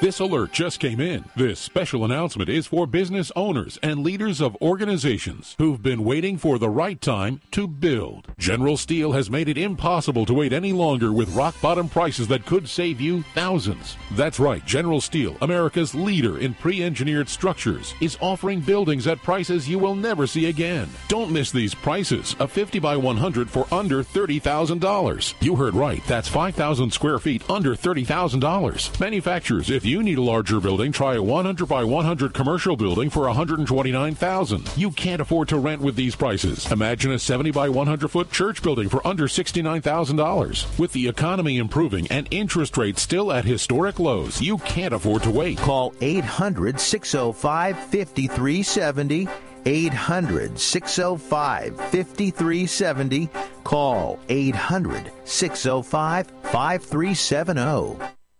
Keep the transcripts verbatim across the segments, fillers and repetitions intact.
This alert just came in. This special announcement is for business owners and leaders of organizations who've been waiting for the right time to build. General Steel has made it impossible to wait any longer with rock-bottom prices that could save you thousands. That's right, General Steel, America's leader in pre-engineered structures, is offering buildings at prices you will never see again. Don't miss these prices. A fifty by one hundred for under thirty thousand dollars. You heard right. That's five thousand square feet under thirty thousand dollars. Manufacturers, if you need a larger building, try a one hundred by one hundred commercial building for one hundred twenty-nine thousand dollars. You can't afford to rent with these prices. Imagine a seventy by one hundred foot church building for under sixty-nine thousand dollars. With the economy improving and interest rates still at historic lows, you can't afford to wait. Call eight hundred, six oh five, five three seven oh. eight hundred, six oh five, five three seven oh. Call eight hundred, six oh five, five three seven oh.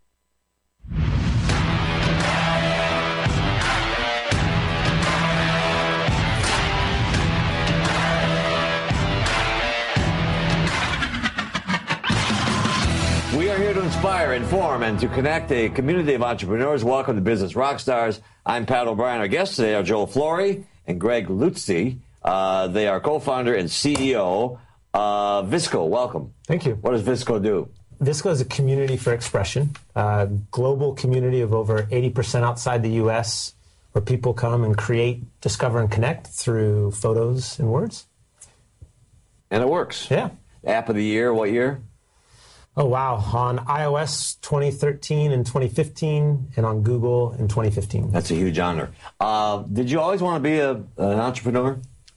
We are here to inspire, inform, and to connect a community of entrepreneurs. Welcome to Business Rockstars. I'm Pat O'Brien. Our guests today are Joel Flory and Greg Lutze. Uh, they are co-founder and C E O of Visco. Welcome. Thank you. What does Visco do? Visco is a community for expression, a global community of over eighty percent outside the U S, where people come and create, discover, and connect through photos and words. And it works. Yeah. App of the year, what year? Oh, wow. On iOS twenty thirteen and twenty fifteen, and on Google in twenty fifteen. That's a huge honor. Uh, did you always want to be a, an entrepreneur?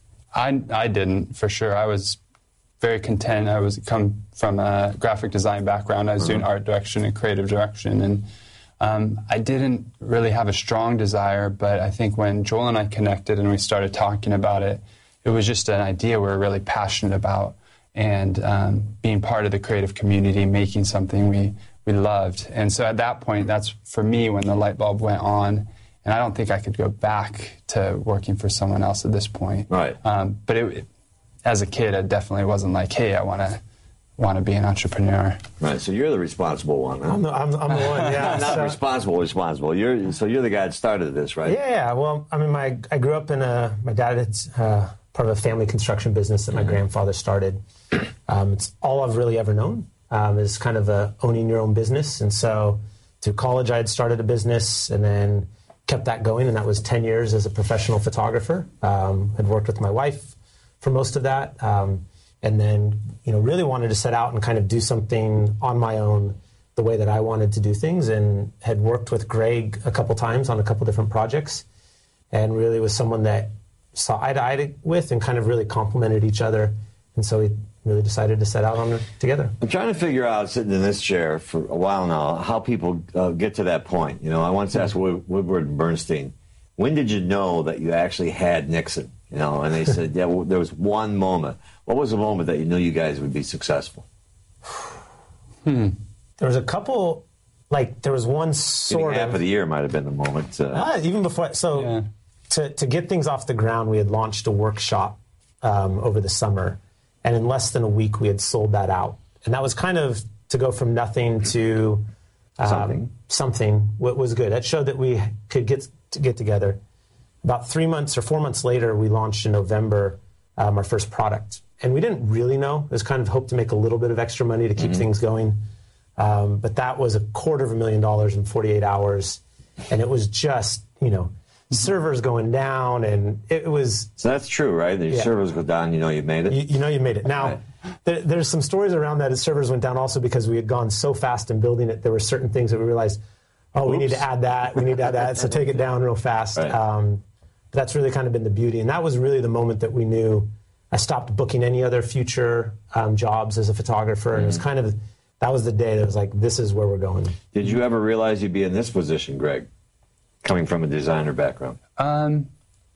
I, I didn't, for sure. I was very content. I was come from a graphic design background. I was doing art direction and creative direction, and um, I didn't really have a strong desire, but I think when Joel and I connected and we started talking about it, it was just an idea we were really passionate about. And um, being part of the creative community, making something we, we loved. And so at that point, that's for me when the light bulb went on. And I don't think I could go back to working for someone else at this point. Right. Um, but it, it, as a kid, I definitely wasn't like, hey, I want to want to be an entrepreneur. Right. So you're the responsible one. Huh? I'm, the, I'm, I'm the one, yeah. Not so, responsible, responsible. You're so you're the guy that started this, right? Yeah. Well, I mean, my I grew up in a my dad had uh, part of a family construction business that my mm-hmm. grandfather started. Um, it's all I've really ever known um, is kind of a owning your own business. And so through college, I had started a business and then kept that going. And that was ten years as a professional photographer. Um, I'd worked with my wife for most of that. Um, and then, you know, really wanted to set out and kind of do something on my own the way that I wanted to do things, and had worked with Greg a couple times on a couple different projects, and really was someone that saw eye to eye with and kind of really complemented each other. And so we really decided to set out on it together. I'm trying to figure out, sitting in this chair for a while now, how people uh, get to that point. You know, I once asked Wood- Woodward Bernstein, when did you know that you actually had Nixon? You know, and they said, yeah, well, there was one moment. What was the moment that you knew you guys would be successful? Hmm. There was a couple, like, there was one sort Getting of... half of the year might have been the moment. Uh, ah, even before, so yeah. to, to get things off the ground, we had launched a workshop um, over the summer. And in less than a week, we had sold that out. And that was kind of to go from nothing to um, something. Something what was good. That showed that we could get to get together. About three months or four months later, we launched in November um, our first product. And we didn't really know. It was kind of hope to make a little bit of extra money to keep mm-hmm. things going. Um, but that was a quarter of a million dollars in forty-eight hours. And it was just, you know, servers going down, and it was... So that's true, right? The yeah. servers go down, you know you made it? You, you know you made it. Now, right. there, there's some stories around that as servers went down also because we had gone so fast in building it. There were certain things that we realized, oh, Oops. we need to add that, we need to add that, so take it down real fast. Right. Um, but that's really kind of been the beauty. And that was really the moment that we knew I stopped booking any other future um, jobs as a photographer. Mm-hmm. And it was kind of... That was the day that was like, this is where we're going. Did you ever realize you'd be in this position, Greg, coming from a designer background? Um,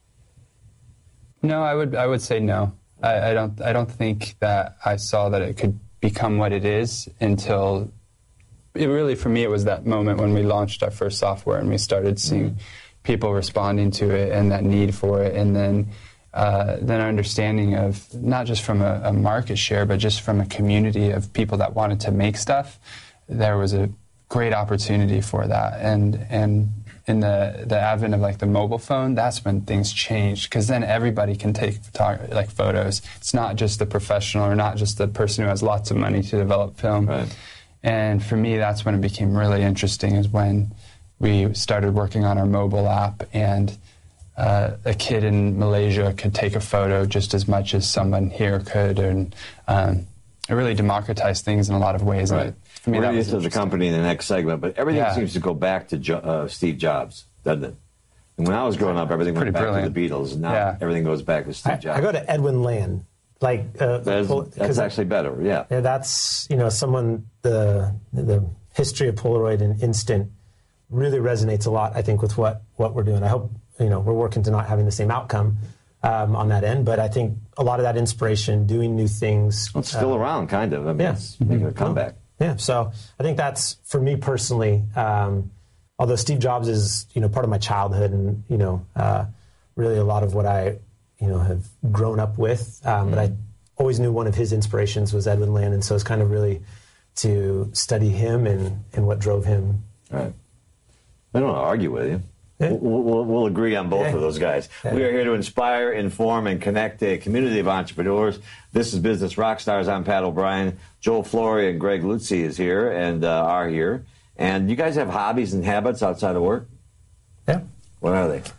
no, I would I would say no. I, I don't I don't think that I saw that it could become what it is until it really, for me, it was that moment when we launched our first software and we started seeing mm-hmm. people responding to it and that need for it, and then. Uh, then our understanding of not just from a, a market share, but just from a community of people that wanted to make stuff, there was a great opportunity for that. And and in the, the advent of like the mobile phone, that's when things changed, because then everybody can take photog- like photos. It's not just the professional or not just the person who has lots of money to develop film. Right. And for me, that's when it became really interesting, is when we started working on our mobile app, and uh, a kid in Malaysia could take a photo just as much as someone here could, and um, it really democratized things in a lot of ways. Right. And for me, We're that going to was get to the company in the next segment, but everything Yeah. seems to go back to jo- uh, Steve Jobs, doesn't it? And when I was growing up, everything went Pretty back brilliant. to the Beatles, and now Yeah. everything goes back to Steve I, Jobs. I go to Edwin Land. Like, uh, that's, Pol- that's 'cause I- actually better, yeah. Yeah, that's, you know, someone, the the history of Polaroid and Instant really resonates a lot, I think, with what, what we're doing. I hope, you know, we're working to not having the same outcome um, on that end, but I think a lot of that inspiration, doing new things. Well, it's still uh, around, kind of. I mean, yeah. it's making a comeback. Yeah, so I think that's, for me personally, um, although Steve Jobs is, you know, part of my childhood and, you know, uh, really a lot of what I, you know, have grown up with, um, but I always knew one of his inspirations was Edwin Land, and so it's kind of really to study him and, and what drove him. Right. I don't want to argue with you. Yeah. We'll, we'll, we'll agree on both Yeah. of those guys. Yeah. We are here to inspire, inform, and connect a community of entrepreneurs. This is Business Rockstars. I'm Pat O'Brien. Joel Flory and Greg Lutzy is here and uh, are here. And you guys have hobbies and habits outside of work? Yeah. What are they?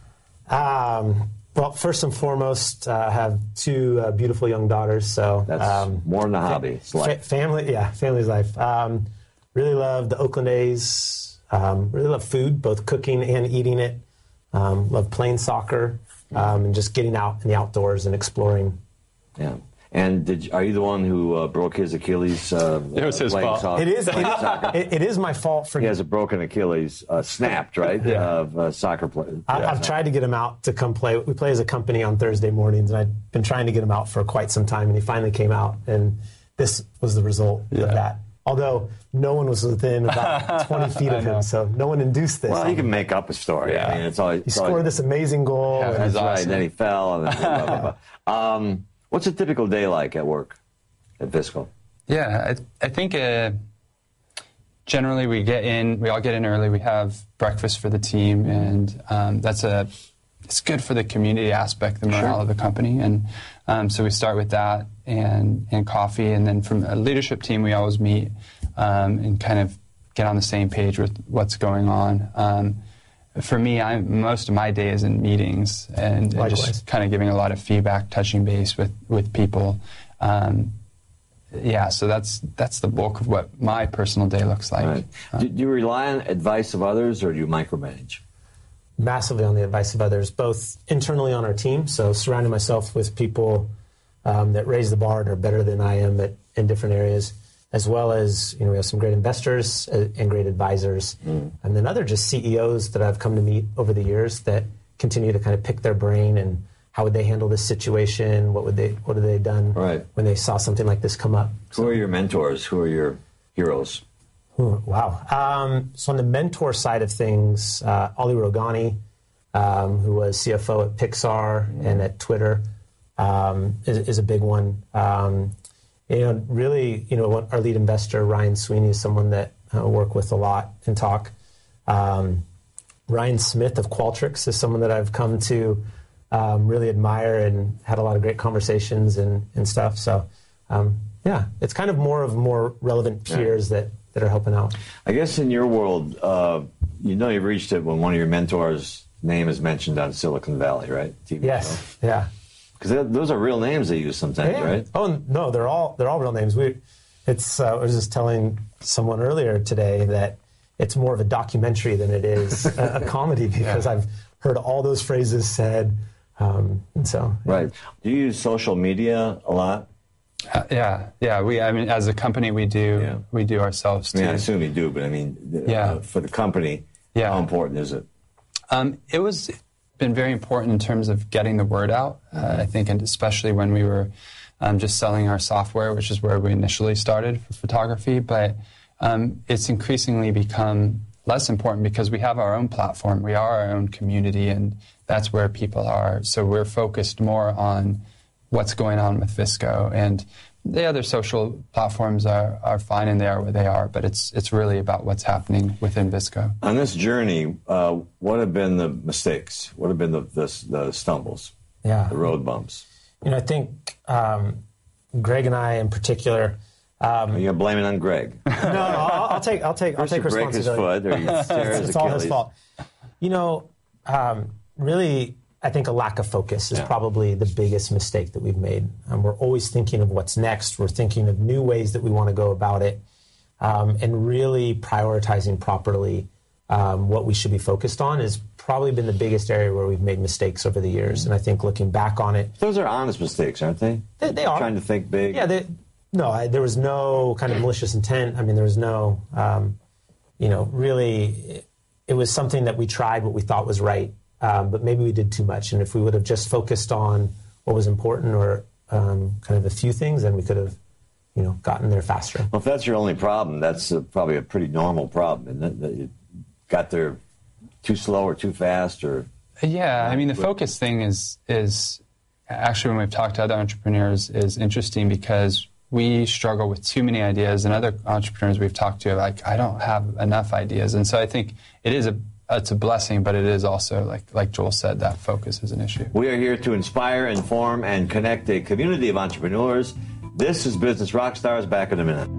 Um, well, first and foremost, uh, I have two uh, beautiful young daughters. So That's um, more than a hobby. It's fa- life. family, yeah, family's life. Um, really love the Oakland A's. Um, really love food, both cooking and eating it. Um, love playing soccer um, and just getting out in the outdoors and exploring. Yeah. And did you, are you the one who uh, broke his Achilles? Uh, It was his playing fault. Soccer, It is. playing soccer? It, it is my fault for. He has a broken Achilles, uh, snapped, right? Yeah. Of uh, soccer play. I, Yeah. I've tried to get him out to come play. We play as a company on Thursday mornings, and I've been trying to get him out for quite some time, and he finally came out, and this was the result Yeah. of that. Although no one was within about twenty feet of him, so no one induced this. Well, he can make up a story. Yeah. I mean, it's always. he it's scored always, this amazing goal. Yeah, and- That's That's right. awesome. Then he fell. And then blah, blah, blah. Um, what's a typical day like at work at Visco? Yeah, I, I think uh, generally we get in, we all get in early. We have breakfast for the team, and um, that's a it's good for the community aspect, the morale Sure. of the company, and um, so we start with that and and coffee, and then from a leadership team we always meet um, and kind of get on the same page with what's going on. Um, for me, I'm, most of my day is in meetings and, and Likewise. just kind of giving a lot of feedback, touching base with with people. Um, Yeah, so that's that's the bulk of what my personal day looks like. Right. Do, do you rely on advice of others, or do you micromanage? Massively on the advice of others, both internally on our team, so surrounding myself with people um, that raise the bar and are better than I am at, in different areas, as well as, you know, we have some great investors and great advisors, mm. and then other just C E Os that I've come to meet over the years that continue to kind of pick their brain and how would they handle this situation, what would they what have they done Right. when they saw something like this come up. Who are your mentors? Who are your heroes? Ooh, wow. Um, so on the mentor side of things, uh, Ali Rogani, um, who was C F O at Pixar mm. and at Twitter, um, is, is a big one. Um, you know, really, you know, our lead investor, Ryan Sweeney, is someone that I uh, work with a lot and talk. Um, Ryan Smith of Qualtrics is someone that I've come to um, really admire and had a lot of great conversations and, and stuff. So, um, yeah, it's kind of more of more relevant peers yeah. that, that are helping out. I guess in your world, uh, you know you've reached it when one of your mentors' name is mentioned on Silicon Valley, right? T V yes, show. yeah. Because those are real names they use sometimes, yeah. right? Oh no, they're all they're all real names. We, it's uh, I was just telling someone earlier today that it's more of a documentary than it is a, a comedy because yeah. I've heard all those phrases said, um, and so yeah. right. Do you use social media a lot? Uh, yeah, yeah. We, I mean, as a company, we do yeah. we do ourselves too. I mean, I assume you do, but I mean, yeah. uh, for the company, yeah. how important is it? Um, it was been very important in terms of getting the word out. Uh, I think, and especially when we were um, just selling our software, which is where we initially started for photography. But um, it's increasingly become less important because we have our own platform, we are our own community, and that's where people are. So we're focused more on what's going on with Visco and the other social platforms are, are fine and they are where they are, but it's it's really about what's happening within VSCO. On this journey, uh, what have been the mistakes? What have been the, the, the stumbles? Yeah. The road bumps? You know, I think um, Greg and I in particular... Um, Are you blaming on Greg? no, no, I'll, I'll take I'll take, I'll take First you break his foot or you tear his It's all Achilles. his fault. You know, um, really... I think a lack of focus is yeah. probably the biggest mistake that we've made. Um, we're always thinking of what's next. We're thinking of new ways that we want to go about it, um, and really prioritizing properly um, what we should be focused on has probably been the biggest area where we've made mistakes over the years. And I think looking back on it... Those are honest mistakes, aren't they? They, they are. Trying to think big. Yeah, they, no, I, there was no kind of malicious intent. I mean, there was no, um, you know, really, it, it was something that we tried what we thought was right. Um, but maybe we did too much. And if we would have just focused on what was important or um, kind of a few things, then we could have, you know, gotten there faster. Well, if that's your only problem, that's uh, probably a pretty normal problem, isn't it? That you got there too slow or too fast or... Yeah, I mean, the focus thing is, is actually when we've talked to other entrepreneurs is interesting because we struggle with too many ideas, and other entrepreneurs we've talked to are like, I don't have enough ideas. And so I think it is a It's a blessing, but it is also, like like Joel said, that focus is an issue. We are here to inspire, inform, and connect a community of entrepreneurs. This is Business Rockstars. Back in a minute.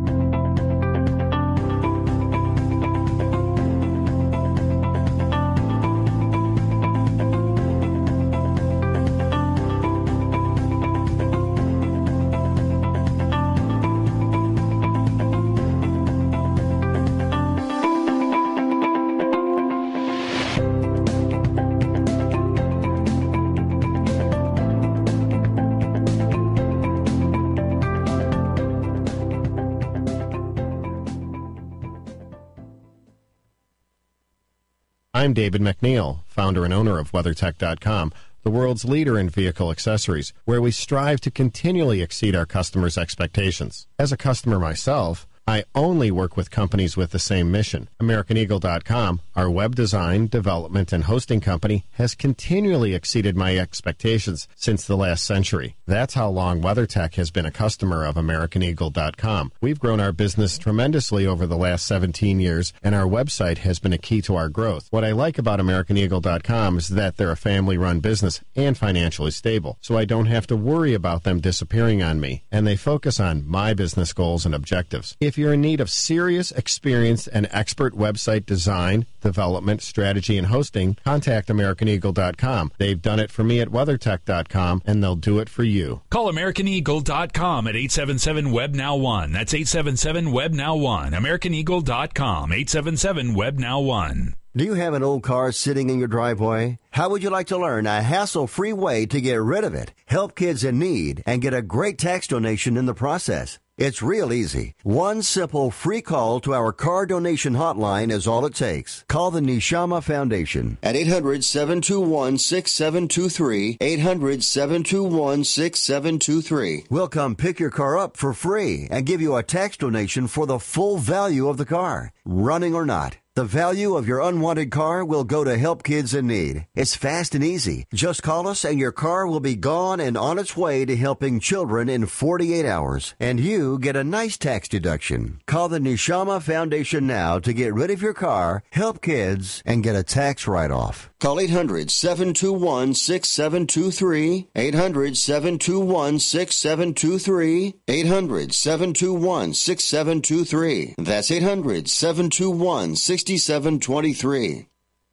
I'm David McNeil, founder and owner of WeatherTech dot com, the world's leader in vehicle accessories, where we strive to continually exceed our customers' expectations. As a customer myself, I only work with companies with the same mission. American Eagle dot com, our web design, development, and hosting company, has continually exceeded my expectations since the last century. That's how long WeatherTech has been a customer of American Eagle dot com. We've grown our business tremendously over the last seventeen years, and our website has been a key to our growth. What I like about American Eagle dot com is that they're a family-run business and financially stable, so I don't have to worry about them disappearing on me, and they focus on my business goals and objectives. If you're in need of serious, experienced, and expert website design, development, strategy, and hosting, contact American Eagle dot com. They've done it for me at WeatherTech dot com, and they'll do it for you. Call American Eagle dot com at eight seven seven, W E B, N O W one. That's eight seven seven, W E B, N O W one. American Eagle dot com, eight seven seven, W E B, N O W one. Do you have an old car sitting in your driveway? How would you like to learn a hassle-free way to get rid of it, help kids in need, and get a great tax donation in the process? It's real easy. One simple free call to our car donation hotline is all it takes. Call the Neshama Foundation at eight hundred, seven two one, six seven two three, eight hundred, seven two one, six seven two three. We'll come pick your car up for free and give you a tax donation for the full value of the car, running or not. The value of your unwanted car will go to help kids in need. It's fast and easy. Just call us and your car will be gone and on its way to helping children in forty-eight hours. And you get a nice tax deduction. Call the Neshama Foundation now to get rid of your car, help kids, and get a tax write-off. Call eight hundred, seven two one, six seven two three, eight hundred, seven two one, six seven two three, eight hundred, seven two one, six seven two three. That's eight hundred, seven two one, six seven two three.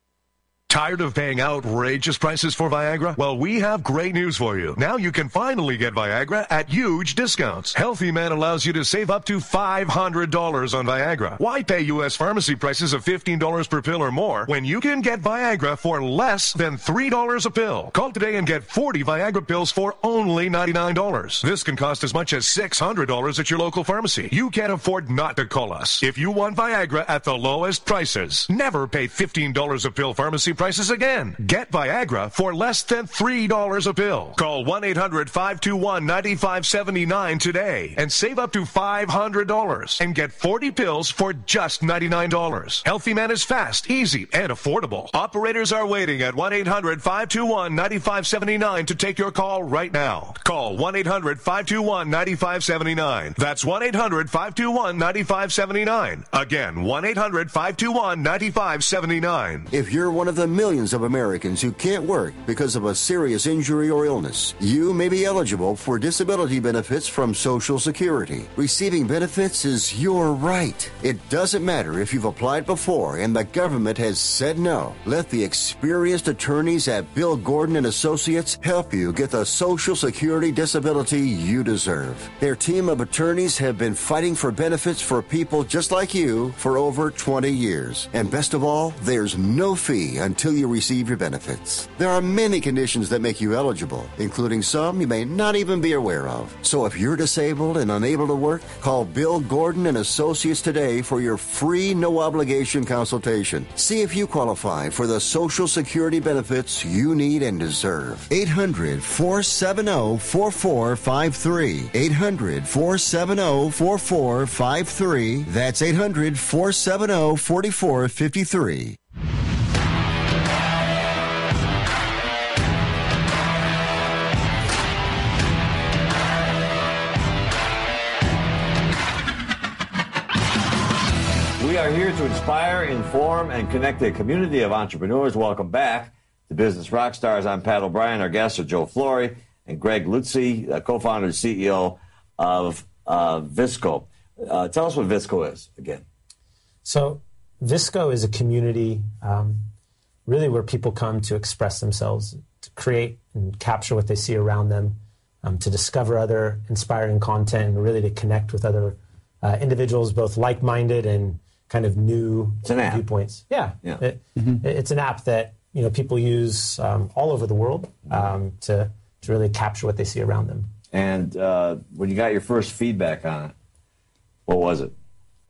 Tired of paying outrageous prices for Viagra? Well, we have great news for you. Now you can finally get Viagra at huge discounts. Healthy Man allows you to save up to five hundred dollars on Viagra. Why pay U S pharmacy prices of fifteen dollars per pill or more when you can get Viagra for less than three dollars a pill? Call today and get forty Viagra pills for only ninety-nine dollars. This can cost as much as six hundred dollars at your local pharmacy. You can't afford not to call us. If you want Viagra at the lowest prices, never pay fifteen dollars a pill pharmacy prices prices again. Get Viagra for less than three dollars a pill. Call one eight hundred five two one nine five seven nine today and save up to five hundred dollars and get forty pills for just ninety-nine dollars. Healthy Man is fast, easy, and affordable. Operators are waiting at one eight hundred five two one nine five seven nine to take your call right now. Call one eight hundred five two one nine five seven nine. That's one eight hundred five two one nine five seven nine. Again, one eight hundred five two one nine five seven nine. If you're one of the millions of Americans who can't work because of a serious injury or illness, you may be eligible for disability benefits from Social Security. Receiving benefits is your right. It doesn't matter if you've applied before and the government has said no. Let the experienced attorneys at Bill Gordon and Associates help you get the Social Security disability you deserve. Their team of attorneys have been fighting for benefits for people just like you for over twenty years. And best of all, there's no fee until you receive your benefits. There are many conditions that make you eligible, including some you may not even be aware of. So if you're disabled and unable to work, call Bill Gordon and Associates today for your free no-obligation consultation. See if you qualify for the Social Security benefits you need and deserve. eight hundred four seven zero four four five three. eight hundred four seven zero four four five three. That's eight hundred four seven zero four four five three. We are here to inspire, inform, and connect a community of entrepreneurs. Welcome back to Business Rockstars. I'm Pat O'Brien. Our guests are Joe Flory and Greg Lutze, uh, co-founder and C E O of uh, Visco. Uh, tell us what Visco is again. So Visco is a community um, really where people come to express themselves, to create and capture what they see around them, um, to discover other inspiring content, and really to connect with other uh, individuals, both like-minded and kind of new viewpoints. Yeah, yeah. It, mm-hmm. It's an app that you know people use um, all over the world um, to to really capture what they see around them. And uh, when you got your first feedback on it, what was it?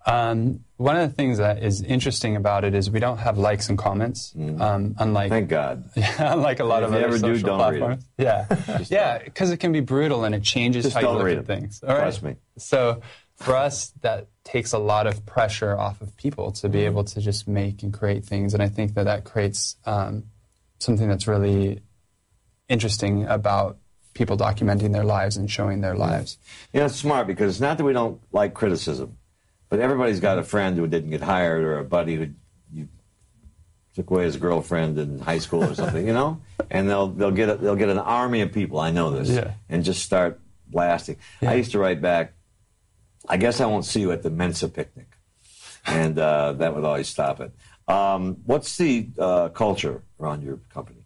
Um, one of the things that is interesting about it is we don't have likes and comments. Mm. Um, unlike thank God. Yeah, unlike a lot if of you other ever social do, don't platforms. Read it. Yeah, yeah, because it can be brutal and it changes Just how you don't look read at it. things. All right? Trust me. So for us, that takes a lot of pressure off of people to be able to just make and create things, and I think that that creates um, something that's really interesting about people documenting their lives and showing their lives. Yeah, it's smart because it's not that we don't like criticism, but everybody's got a friend who didn't get hired or a buddy who you took away his girlfriend in high school or something, you know, and they'll they'll get a, they'll get an army of people. I know this, yeah. and just start blasting. Yeah. I used to write back, I guess I won't see you at the Mensa picnic, and uh, that would always stop it. Um, what's the uh, culture around your company?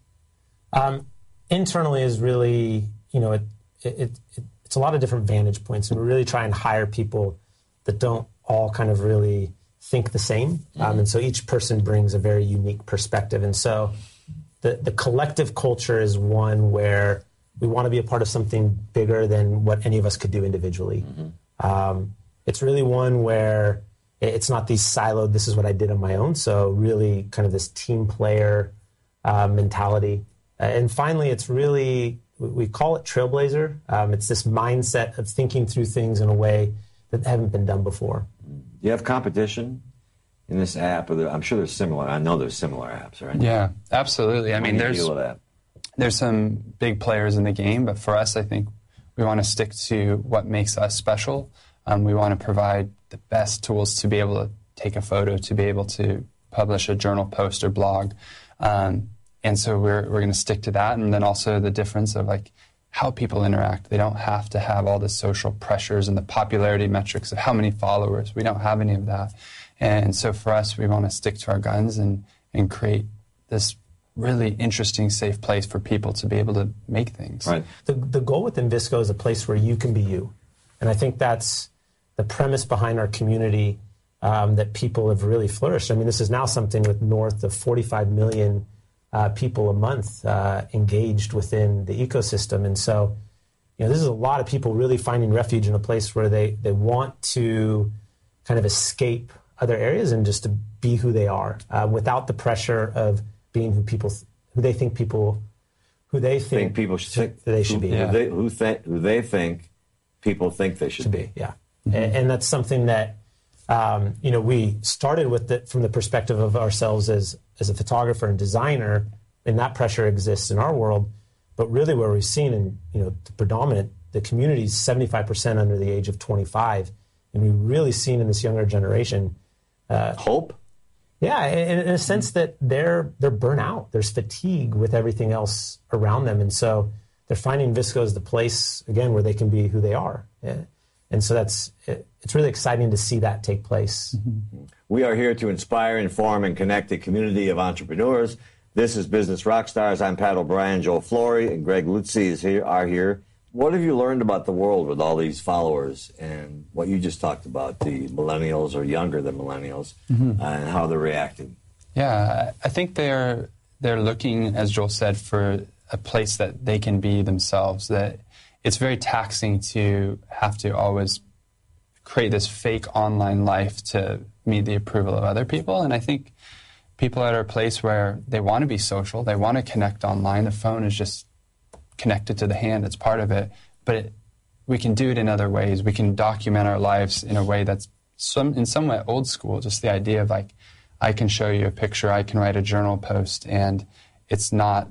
Um, internally is really, you know, it, it, it, it's a lot of different vantage points, and we really try and hire people that don't all kind of really think the same. Mm-hmm. Um, and so each person brings a very unique perspective. And so the, the collective culture is one where we want to be a part of something bigger than what any of us could do individually. Mm-hmm. Um, it's really one where it's not these siloed, this is what I did on my own. So really kind of this team player uh, mentality. Uh, and finally, it's really, we call it Trailblazer. Um, it's this mindset of thinking through things in a way that haven't been done before. Do you have competition in this app? Or there, I'm sure there's similar. I know there's similar apps, right? Yeah, absolutely. I How mean, do you there's deal with that? there's some big players in the game, but for us, I think we want to stick to what makes us special. Um, we want to provide the best tools to be able to take a photo, to be able to publish a journal post or blog. Um, and so we're we're going to stick to that. And then also the difference of like how people interact. They don't have to have all the social pressures and the popularity metrics of how many followers. We don't have any of that. And so for us, we want to stick to our guns and, and create this really interesting, safe place for people to be able to make things. Right. The, the goal within Visco is a place where you can be you. And I think that's the premise behind our community um, that people have really flourished. I mean, this is now something with north of forty-five million uh, people a month uh, engaged within the ecosystem. And so, you know, this is a lot of people really finding refuge in a place where they, they want to kind of escape other areas and just to be who they are uh, without the pressure of being who people, who they think people, who they think, think people should think they should who, be. Who, Yeah. they, who, think, who they think people think they should, should be. be. Yeah, mm-hmm. and, and that's something that um, you know we started with the, from the perspective of ourselves as as a photographer and designer, and that pressure exists in our world. But really, where we've seen, in you know, the predominant, the community is seventy-five percent under the age of twenty-five, and we've really seen in this younger generation Uh, hope? Yeah, in, in a sense that they're they're burnt out. There's fatigue with everything else around them, and so they're finding VSCO as the place again where they can be who they are. Yeah. And so that's it, it's really exciting to see that take place. Mm-hmm. We are here to inspire, inform, and connect a community of entrepreneurs. This is Business Rockstars. I'm Pat O'Brien, Joel Flory, and Greg Lutze is here. Are here. What have you learned about the world with all these followers and what you just talked about, the millennials or younger than millennials, mm-hmm. and how they're reacting? Yeah, I think they're they're looking, as Joel said, for a place that they can be themselves. That it's very taxing to have to always create this fake online life to meet the approval of other people. And I think people are at a place where they want to be social, they want to connect online. The phone is just connected to the hand, it's part of it, but it, we can do it in other ways. We can document our lives in a way that's some in some way old school, just the idea of like, I can show you a picture, I can write a journal post, and it's not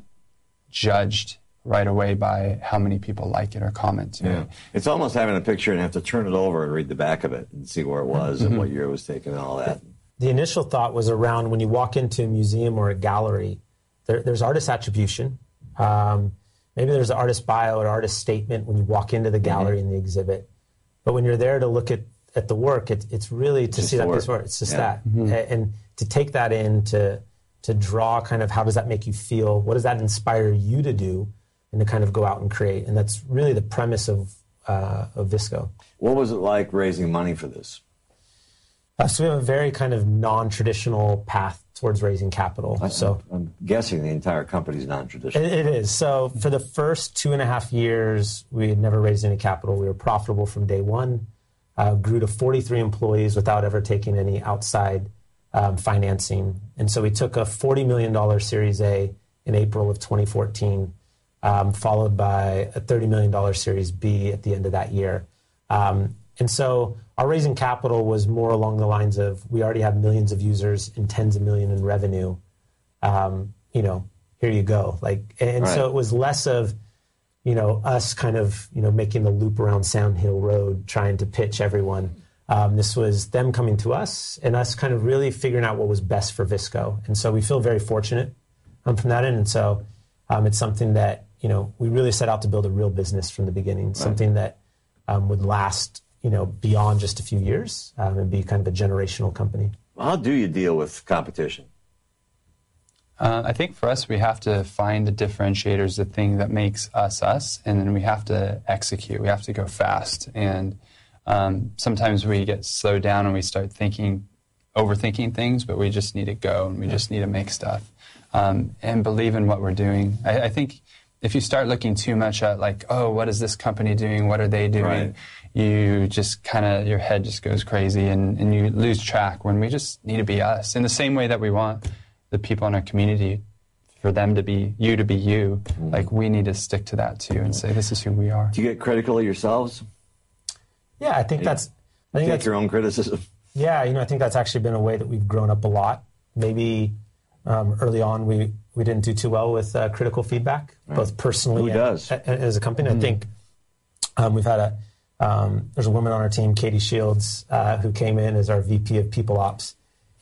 judged right away by how many people like it or comment to yeah. it. It's almost having a picture and have to turn it over and read the back of it and see where it was mm-hmm. and what year it was taken and all that. The initial thought was around when you walk into a museum or a gallery, there, there's artist attribution. Um, Maybe there's an artist bio or artist statement when you walk into the gallery mm-hmm. and the exhibit. But when you're there to look at, at the work, it, it's really to just see that work. piece of art. It's just yeah. that. Mm-hmm. And, and to take that in, to, to draw kind of how does that make you feel? What does that inspire you to do? And to kind of go out and create. And that's really the premise of, uh, of VSCO. What was it like raising money for this? Uh, so we have a very kind of non-traditional path towards raising capital. I, so I'm guessing the entire company is non-traditional. It, it is. So for the first two and a half years, we had never raised any capital. We were profitable from day one, uh, grew to forty-three employees without ever taking any outside um, financing. And so we took a forty million dollars Series A in April of twenty fourteen, um, followed by a thirty million dollars Series B at the end of that year. Um, and so our raising capital was more along the lines of we already have millions of users and tens of millions in revenue. Um, you know, here you go. Like, and right. so it was less of, you know, us kind of, you know, making the loop around Sound Hill Road, trying to pitch everyone. Um, this was them coming to us and us kind of really figuring out what was best for VSCO. And so we feel very fortunate um, from that end. And so um, it's something that, you know, we really set out to build a real business from the beginning, right. something that um, would last, you know, beyond just a few years um, and be kind of a generational company. How do you deal with competition? Uh, I think for us, we have to find the differentiators, the thing that makes us us, and then we have to execute. We have to go fast. And um, sometimes we get slowed down and we start thinking, overthinking things, but we just need to go and we just need to make stuff um, and believe in what we're doing. I, I think if you start looking too much at like, oh, what is this company doing? What are they doing? Right. You just kind of, your head just goes crazy and, and you lose track when we just need to be us in the same way that we want the people in our community for them to be, you to be you. Mm-hmm. Like we need to stick to that too and say, this is who we are. Do you get critical of yourselves? Yeah, I think you that's, I think take that's your own criticism. Yeah, you know, I think that's actually been a way that we've grown up a lot. Maybe um, early on we, we didn't do too well with uh, critical feedback, right. both personally Who and, does? and as a company. Mm-hmm. I think um, we've had a, um, there's a woman on our team, Katie Shields, uh, who came in as our V P of People Ops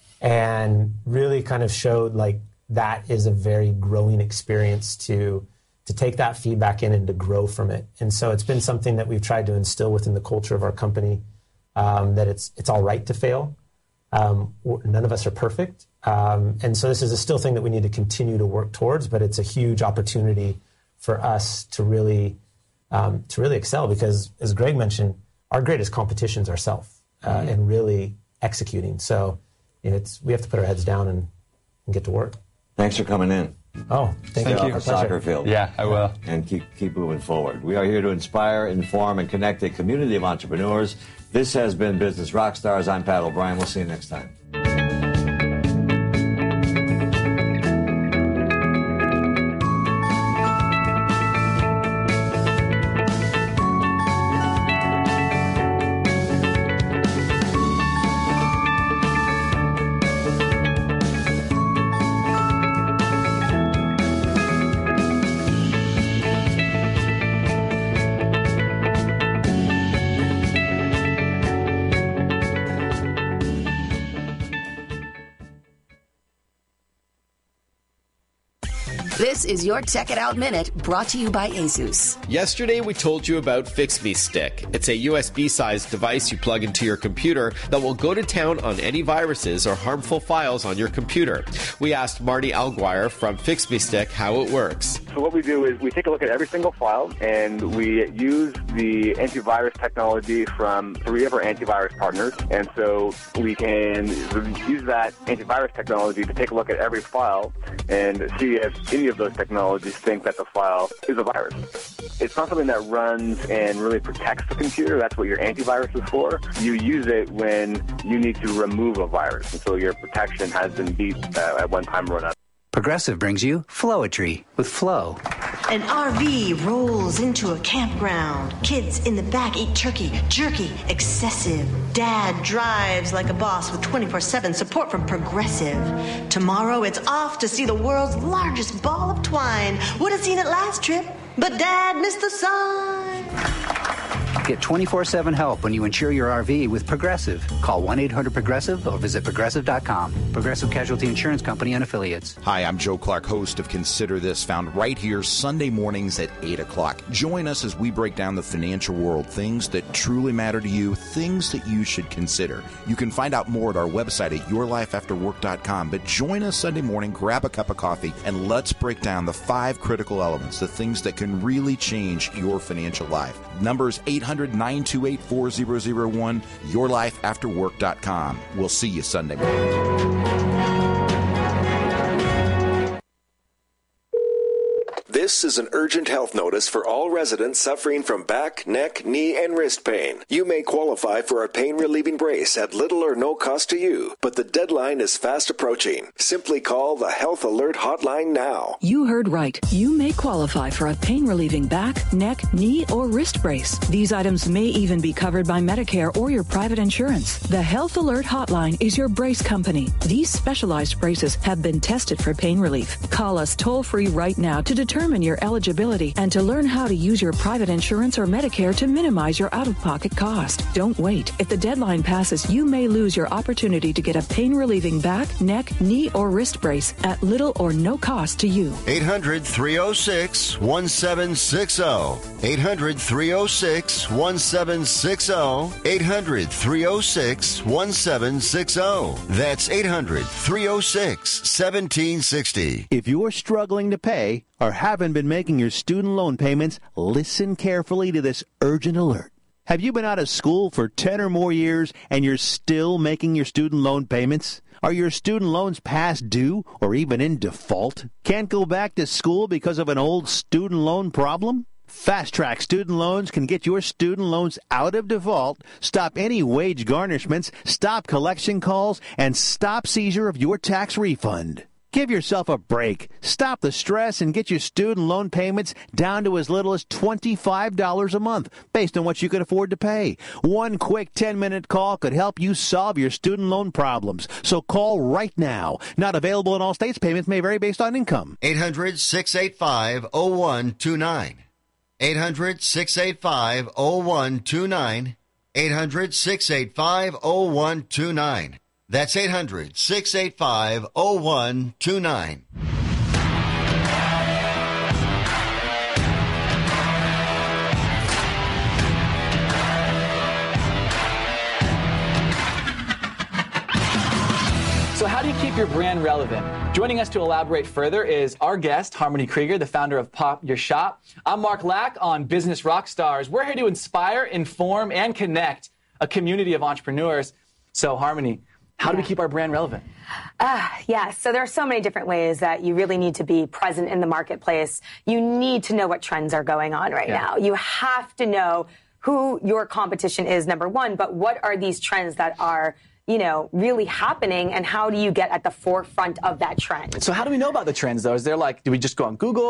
and really kind of showed like that is a very growing experience to to take that feedback in and to grow from it. And so it's been something that we've tried to instill within the culture of our company, um, that it's it's all right to fail. Um, none of us are perfect. Um, and so this is a still thing that we need to continue to work towards, but it's a huge opportunity for us to really um, to really excel because, as Greg mentioned, our greatest competition is ourselves uh, mm-hmm. and really executing. So you know, it's we have to put our heads down and, and get to work. Thanks for coming in. Oh, thank, Stay you. off the soccer field. Yeah, I will. And keep keep moving forward. We are here to inspire, inform, and connect a community of entrepreneurs. This has been Business Rockstars. I'm Pat O'Brien. We'll see you next time. This is your Check It Out Minute, brought to you by Asus. Yesterday, we told you about Fixme Stick. It's a U S B-sized device you plug into your computer that will go to town on any viruses or harmful files on your computer. We asked Marty Alguire from Fixme Stick how it works. So what we do is we take a look at every single file, and we use the antivirus technology from three of our antivirus partners. And so we can use that antivirus technology to take a look at every file and see if any of those technologies think that the file is a virus. It's not something that runs and really protects the computer. That's what your antivirus is for. You use it when you need to remove a virus. And so your protection has been beat uh, at one time or another. Progressive brings you Flowetry with Flow. An R V rolls into a campground. Kids in the back eat turkey, jerky, excessive. Dad drives like a boss with twenty-four seven support from Progressive. Tomorrow it's off to see the world's largest ball of twine. Would have seen it last trip, but Dad missed the sign. Get twenty-four seven help when you insure your R V with Progressive. Call one eight hundred progressive or visit progressive dot com. Progressive Casualty Insurance Company and Affiliates. Hi, I'm Joe Clark, host of Consider This, found right here Sunday mornings at eight o'clock. Join us as we break down the financial world, things that truly matter to you, things that you should consider. You can find out more at our website at your life after work dot com, but join us Sunday morning, grab a cup of coffee, and let's break down the five critical elements, the things that can really change your financial life. Numbers eight hundred, nine two eight, four zero zero one, your life after work dot com. We'll see you Sunday morning. This is an urgent health notice for all residents suffering from back, neck, knee, and wrist pain. You may qualify for a pain-relieving brace at little or no cost to you, but the deadline is fast approaching. Simply call the Health Alert Hotline now. You heard right. You may qualify for a pain-relieving back, neck, knee, or wrist brace. These items may even be covered by Medicare or your private insurance. The Health Alert Hotline is your brace company. These specialized braces have been tested for pain relief. Call us toll-free right now to determine your eligibility and to learn how to use your private insurance or Medicare to minimize your out-of-pocket cost. Don't wait. If the deadline passes, you may lose your opportunity to get a pain-relieving back, neck, knee, or wrist brace at little or no cost to you. eight hundred, three oh six, one seven six oh. eight hundred, three oh six, one seven six oh. eight hundred, three oh six, one seven six oh. That's eight hundred, three oh six, one seven six oh. If you're struggling to pay or haven't been making your student loan payments, listen carefully to this urgent alert. Have you been out of school for ten or more years and you're still making your student loan payments? Are your student loans past due or even in default? Can't go back to school because of an old student loan problem? Fast Track Student Loans can get your student loans out of default, stop any wage garnishments, stop collection calls, and stop seizure of your tax refund. Give yourself a break. Stop the stress and get your student loan payments down to as little as twenty-five dollars a month, based on what you can afford to pay. One quick ten-minute call could help you solve your student loan problems. So call right now. Not available in all states. Payments may vary based on income. eight hundred, six eight five, oh one two nine. eight hundred, six eight five, oh one two nine. eight hundred, six eight five, oh one two nine. That's eight hundred, six eight five, oh one two nine. So how do you keep your brand relevant? Joining us to elaborate further is our guest, Harmony Krieger, the founder of Pop Your Shop. I'm Mark Lack on Business Rockstars. We're here to inspire, inform, and connect a community of entrepreneurs. So, Harmony, how do we keep our brand relevant? Uh, yeah, so there are so many different ways that you really need to be present in the marketplace. You need to know what trends are going on right yeah. now. You have to know who your competition is, number one, but what are these trends that are, you know, really happening, and how do you get at the forefront of that trend? So how do we know about the trends, though? Is there like, do we just go on Google?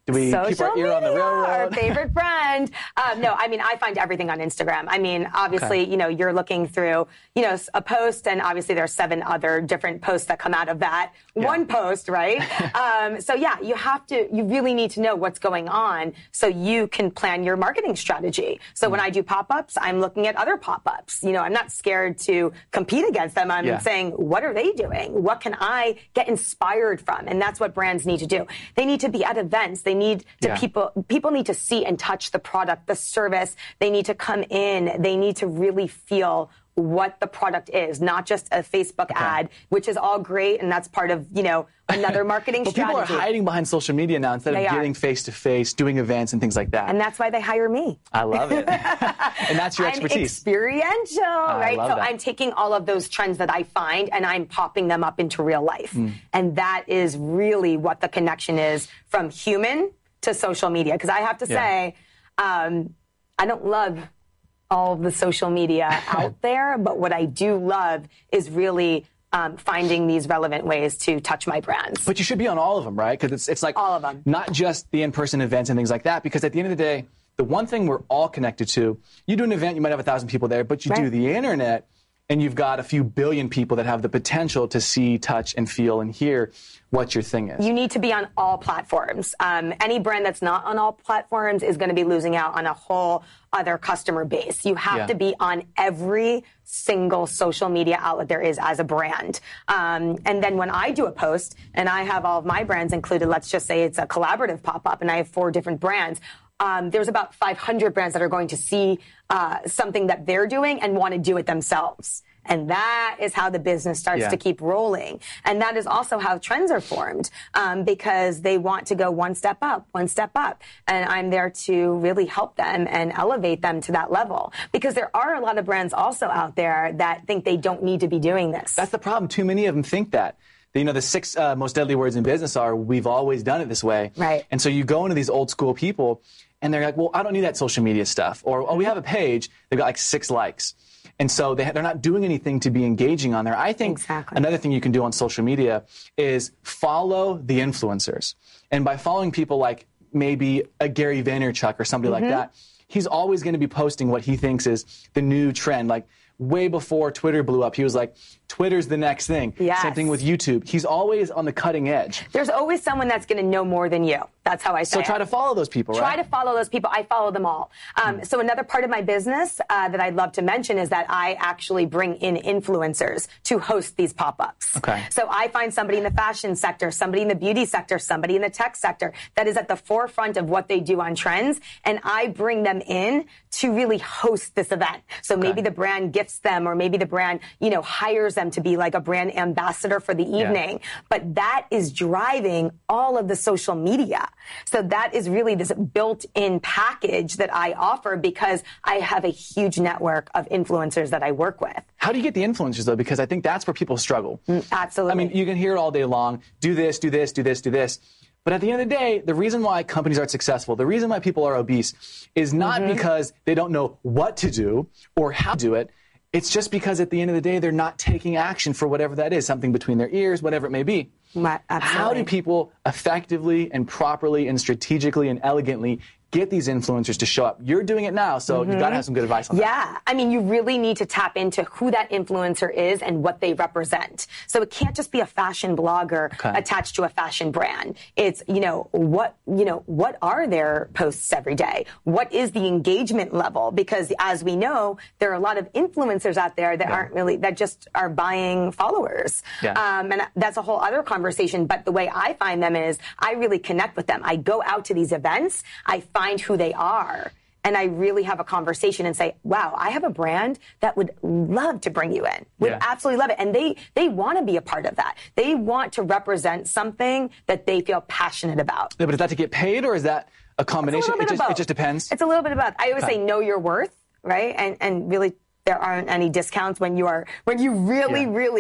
Do we Social keep our ear on the media, railroad? Our favorite friend. Um, no, I mean, I find everything on Instagram. I mean, obviously, Okay. you know, you're looking through, you know, a post, and obviously there's seven other different posts that come out of that Yeah. one post, right? um, so yeah, you have to, you really need to know what's going on so you can plan your marketing strategy. So mm. when I do pop-ups, I'm looking at other pop-ups. You know, I'm not scared to compete against them. I'm Yeah. saying, what are they doing? What can I get inspired from? And that's what brands need to do. They need to be at events. They need to Yeah. people, people need to see and touch the product, the service. They need to come in. They need to really feel what the product is, not just a Facebook Okay. ad, which is all great. And that's part of, you know, another marketing But strategy. people are hiding behind social media now instead They of are. getting face-to-face, doing events and things like that. And that's why they hire me. I love it. And that's your expertise. I'm experiential, right? love So that. I'm taking all of those trends that I find and I'm popping them up into real life. Mm. And that is really what the connection is from human to social media. Because I have to Yeah. say, um, I don't love all of the social media out there, but what I do love is really um, finding these relevant ways to touch my brands. But you should be on all of them, right? Because it's, it's like all of them. Not just the in-person events and things like that. Because at the end of the day, the one thing we're all connected to, you do an event, you might have a thousand people there, but you Right. do the internet, and you've got a few billion people that have the potential to see, touch, and feel and hear what your thing is. You need to be on all platforms. Um, any brand that's not on all platforms is going to be losing out on a whole other customer base. You have Yeah. to be on every single social media outlet there is as a brand. Um, and then when I do a post, and I have all of my brands included, let's just say it's a collaborative pop-up, and I have four different brands, Um, there's about five hundred brands that are going to see uh, something that they're doing and want to do it themselves. And that is how the business starts Yeah. to keep rolling. And that is also how trends are formed, um, because they want to go one step up, one step up. And I'm there to really help them and elevate them to that level. Because there are a lot of brands also out there that think they don't need to be doing this. That's the problem. Too many of them think that. You know, the six uh, most deadly words in business are, we've always done it this way. Right. And so you go into these old school people, and they're like, well, I don't need that social media stuff. Or, oh, we have a page. They've got like six likes. And so they, they're not doing anything to be engaging on there. I think Exactly. another thing you can do on social media is follow the influencers. And by following people like maybe a Gary Vaynerchuk or somebody Mm-hmm. like that, he's always going to be posting what he thinks is the new trend. Like way before Twitter blew up, he was like, Twitter's the next thing. Yes. Same thing with YouTube. He's always on the cutting edge. There's always someone that's going to know more than you. That's how I say So it. try to follow those people, Try right? to follow those people. I follow them all. Um, so another part of my business uh, that I'd love to mention is that I actually bring in influencers to host these pop-ups. Okay. So I find somebody in the fashion sector, somebody in the beauty sector, somebody in the tech sector that is at the forefront of what they do on trends, and I bring them in to really host this event. So maybe the brand gifts them, or maybe the brand, you know, hires them to be like a brand ambassador for the evening. But that is driving all of the social media. So that is really this built-in package that I offer because I have a huge network of influencers that I work with. How do you get the influencers, though? Because I think that's where people struggle. Absolutely. I mean, you can hear it all day long. Do this, do this, do this, do this. But at the end of the day, the reason why companies aren't successful, the reason why people are obese, is not Mm-hmm. because they don't know what to do or how to do it. It's just because at the end of the day, they're not taking action for whatever that is, something between their ears, whatever it may be. Right, absolutely. How do people effectively and properly and strategically and elegantly get these influencers to show up? You're doing it now, so you've got to have some good advice on that. Yeah. I mean, you really need to tap into who that influencer is and what they represent. So it can't just be a fashion blogger Okay. attached to a fashion brand. It's, you know, what, you know, what are their posts every day? What is the engagement level? Because as we know, there are a lot of influencers out there that Yeah. aren't really, that just are buying followers. Yeah. Um, and that's a whole other conversation. But the way I find them is I really connect with them. I go out to these events. I find who they are. And I really have a conversation and say, wow, I have a brand that would love to bring you in. Would Yeah. absolutely love it. And they, they want to be a part of that. They want to represent something that they feel passionate about. Yeah, but is that to get paid, or is that a combination? It's a little It bit of just, it both. just depends. It's a little bit of both. I always Okay. say know your worth, right? And and really there aren't any discounts when you are when you really, Yeah. really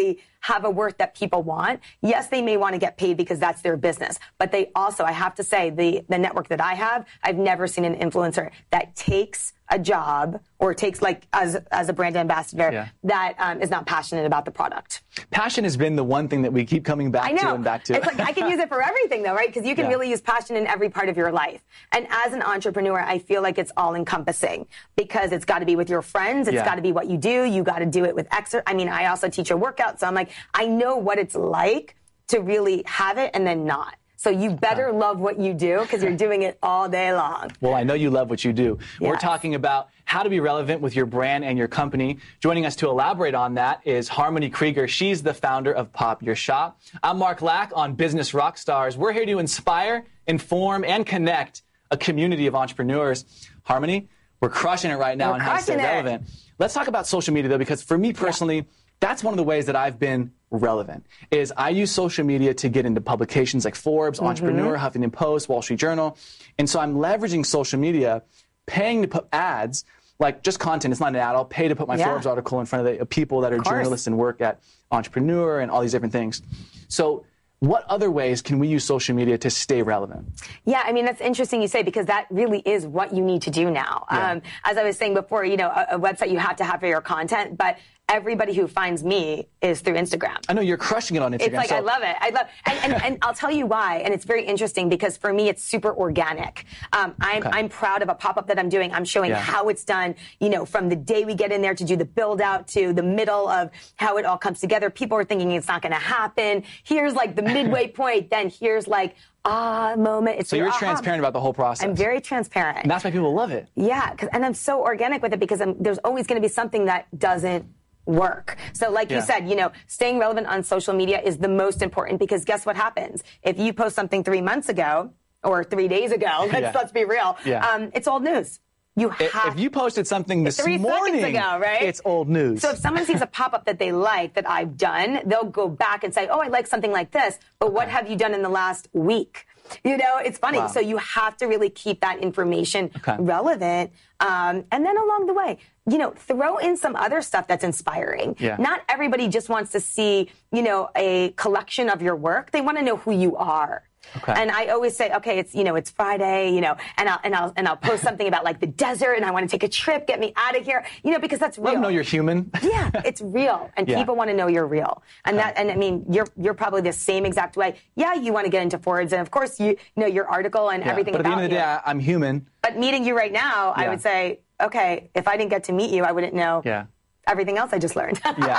have a worth that people want. Yes, they may want to get paid because that's their business, but they also, I have to say, the, the network that I have, I've never seen an influencer that takes a job or takes like as as a brand ambassador Yeah. that um, is not passionate about the product. Passion has been the one thing that we keep coming back I know. to and back to. It's like I can use it for everything though, right? Because you can Yeah. really use passion in every part of your life. And as an entrepreneur, I feel like it's all encompassing because it's got to be with your friends. It's Yeah. got to be what you do. You got to do it with exercise. I mean, I also teach a workout. So I'm like, I know what it's like to really have it and then not. So you better love what you do because you're doing it all day long. Well, I know you love what you do. We're Yes. talking about how to be relevant with your brand and your company. Joining us to elaborate on that is Harmony Krieger. She's the founder of Pop Your Shop. I'm Mark Lack on Business Rockstars. We're here to inspire, inform, and connect a community of entrepreneurs. Harmony, we're crushing it right now We're on how to stay crushing it. relevant. Let's talk about social media, though, because for me personally, that's one of the ways that I've been relevant is I use social media to get into publications like Forbes, Mm-hmm. Entrepreneur, Huffington Post, Wall Street Journal. And so I'm leveraging social media, paying to put ads, like just content. It's not an ad. I'll pay to put my Yeah. Forbes article in front of the people that are course. journalists and work at Entrepreneur and all these different things. So what other ways can we use social media to stay relevant? Yeah, I mean, that's interesting you say because that really is what you need to do now. Yeah. Um, as I was saying before, you know, a, a website you have to have for your content, but everybody who finds me is through Instagram. I know you're crushing it on Instagram. It's like, so I love it. I love, and, and, and I'll tell you why. And it's very interesting because for me, it's super organic. Um, I'm, Okay. I'm proud of a pop-up that I'm doing. I'm showing Yeah. how it's done, you know, from the day we get in there to do the build out to the middle of how it all comes together. People are thinking it's not going to happen. Here's like the midway point. Then here's like, ah moment. It's So your you're aha. transparent about the whole process. I'm very transparent. And that's why people love it. Yeah, 'cause- and I'm so organic with it because I'm, there's always going to be something that doesn't work. So like Yeah. you said, you know, staying relevant on social media is the most important because guess what happens? If you post something three months ago or three days ago, let's, Yeah. let's be real, Yeah. um, it's old news. You If, have if you posted something this three morning, seconds ago, right? it's old news. So if someone sees a pop-up that they like that I've done, they'll go back and say, oh, I like something like this, but what have you done in the last week? You know, it's funny. Wow. So you have to really keep that information Okay. relevant. Um, and then along the way, you know, throw in some other stuff that's inspiring. Yeah. Not everybody just wants to see, you know, a collection of your work. They want to know who you are. Okay. And I always say, okay, it's, you know, it's Friday, you know, and I'll, and I'll, and I'll post something about like the desert and I want to take a trip, get me out of here, you know, because that's real. Let them know you're human. Yeah, it's real, and Yeah. people want to know you're real, and that, and I mean, you're you're probably the same exact way. Yeah, you want to get into Forbes, and of course, you, you know your article and Yeah. everything. But at the about end of the you. day, I- I'm human. But meeting you right now, I Yeah. would say, okay, if I didn't get to meet you, I wouldn't know Yeah. everything else I just learned. Yeah.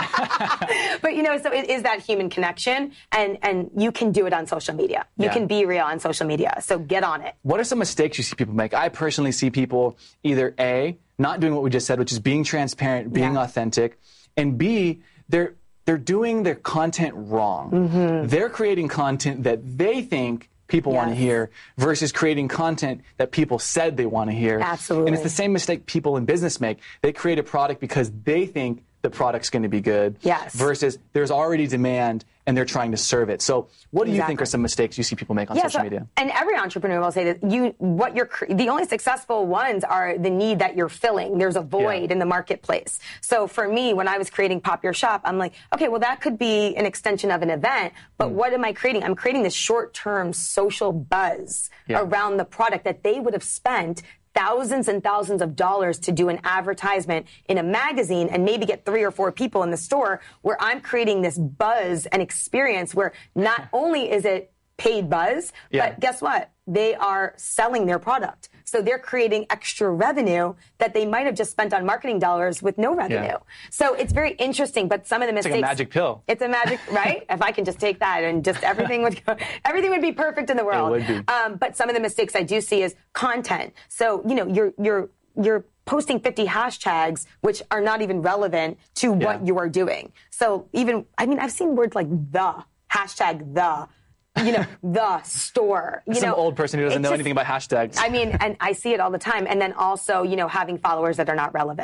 But you know, so it is that human connection, and and you can do it on social media. You Yeah. can be real on social media. So get on it. What are some mistakes you see people make? I personally see people either A, not doing what we just said, which is being transparent, being Yeah. authentic, and B, they're they're doing their content wrong. Mm-hmm. They're creating content that they think people want to Yes. hear versus creating content that people said they want to hear. Absolutely. And it's the same mistake people in business make. They create a product because they think the product's going to be good. Yes. Versus there's already demand and they're trying to serve it. So what do you think Exactly. are some mistakes you see people make on Yeah, social so- media? And every entrepreneur will say that you, what you're, cre- the only successful ones are the need that you're filling. There's a void Yeah. in the marketplace. So for me, when I was creating Pop Your Shop, I'm like, okay, well, that could be an extension of an event, but Mm. what am I creating? I'm creating this short-term social buzz Yeah. around the product that they would have spent thousands and thousands of dollars to do an advertisement in a magazine and maybe get three or four people in the store, where I'm creating this buzz and experience where not only is it paid buzz, Yeah. but guess what? They are selling their product. So they're creating extra revenue that they might have just spent on marketing dollars with no revenue. So it's very interesting, but some of the It's mistakes. like a magic pill. It's a magic, right? If I can just take that and just everything would go, everything would be perfect in the world. would be. Um, but some of the mistakes I do see is content. So, you know, you're, you're, you're posting fifty hashtags, which are not even relevant to Yeah. what you are doing. So even, I mean, I've seen words like the, hashtag the, you know, the store, you Some know. old person who doesn't it's know just- anything about hashtags. I mean, and I see it all the time. And then also, you know, having followers that are not relevant.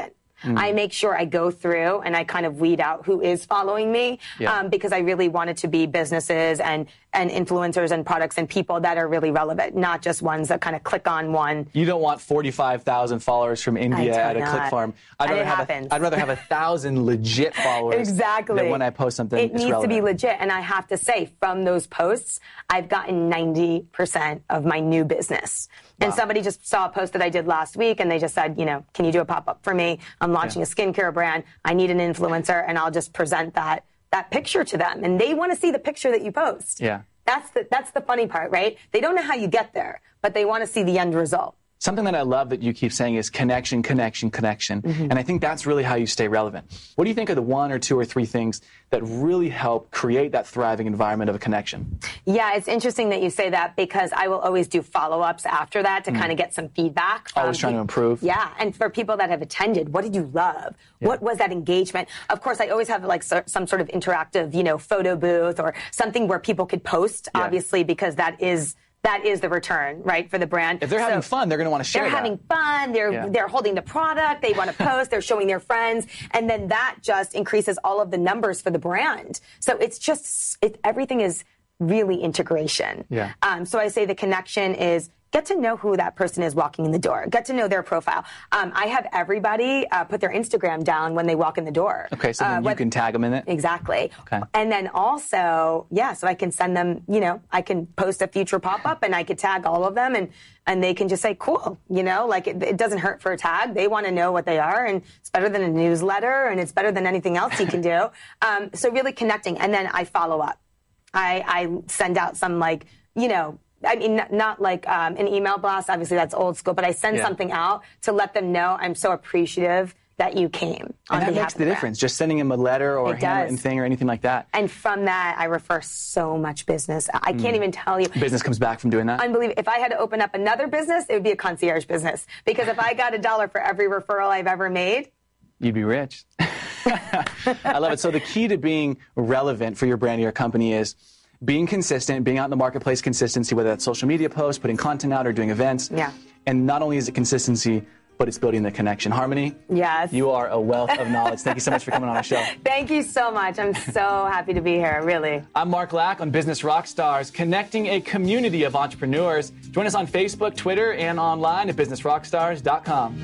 Mm. I make sure I go through and I kind of weed out who is following me yeah. um, because I really want it to be businesses and, and influencers and products and people that are really relevant, not just ones that kind of click on one. You don't want forty-five thousand followers from India at a not. click farm. I'd rather, have a, I'd rather have a thousand legit followers exactly. than when I post something. It needs relevant. to be legit. And I have to say, from those posts, I've gotten ninety percent of my new business. Wow. And somebody just saw a post that I did last week and they just said, you know, can you do a pop-up for me? I'm launching yeah. a skincare brand. I need an influencer, and I'll just present that that picture to them. And they want to see the picture that you post. Yeah. That's the that's the funny part, right? They don't know how you get there, but they want to see the end result. Something that I love that you keep saying is connection, connection, connection. Mm-hmm. And I think that's really how you stay relevant. What do you think are the one or two or three things that really help create that thriving environment of a connection? Yeah, it's interesting that you say that because I will always do follow-ups after that to mm. kind of get some feedback. From always trying people. to improve. Yeah, and for people that have attended, what did you love? Yeah. What was that engagement? Of course, I always have like so, some sort of interactive, you know, photo booth or something where people could post, yeah. obviously, because that is... That is the return, right, for the brand. If they're so having fun, they're going to want to share They're that. having fun. They're yeah. they're holding the product. They want to post. They're showing their friends. And then that just increases all of the numbers for the brand. So it's just, it, everything is really integration. Yeah. Um, so I say the connection is get to know who that person is walking in the door. Get to know their profile. Um, I have everybody uh, put their Instagram down when they walk in the door. Okay, so then uh, you what, can tag them in it? Exactly. Okay. And then also, yeah, so I can send them, you know, I can post a future pop-up and I could tag all of them and, and they can just say, cool, you know, like it, it doesn't hurt for a tag. They want to know what they are and it's better than a newsletter and it's better than anything else you can do. Um, so really connecting. And then I follow up. I, I send out some like, you know, I mean, not, not like um, an email blast. Obviously, that's old school. But I send yeah. something out to let them know I'm so appreciative that you came. On and that makes the difference. Just sending them a letter or it a handwritten thing or anything like that. And from that, I refer so much business. I mm. can't even tell you. Business comes back from doing that? Unbelievable. If I had to open up another business, it would be a concierge business. Because if I got a dollar for every referral I've ever made, you'd be rich. I love it. So the key to being relevant for your brand or your company is being consistent, being out in the marketplace, consistency, whether that's social media posts, putting content out, or doing events. Yeah. And not only is it consistency, but it's building the connection. Harmony, yes. you are a wealth of knowledge. Thank you so much for coming on our show. Thank you so much. I'm so happy to be here, really. I'm Mark Lack on Business Rockstars, connecting a community of entrepreneurs. Join us on Facebook, Twitter, and online at business rockstars dot com.